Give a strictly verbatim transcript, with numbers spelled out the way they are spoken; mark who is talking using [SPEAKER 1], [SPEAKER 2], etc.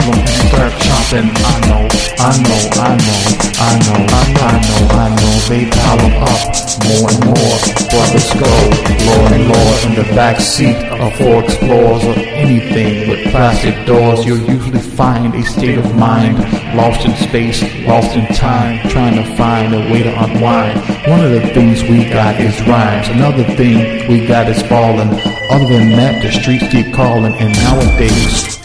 [SPEAKER 1] problem and start chopping. I know, I know, I know, I know, I know, I know, I know. They pile them up more and more. Brothers go, Lord and Lord, in the back seat of Ford Explorers or anything with plastic doors. You'll usually find a state of mind lost in space, lost in time, trying to find a way to unwind. One of the things we got is rhymes. Another thing we got is ballin'. Other than that, the streets keep calling, and nowadays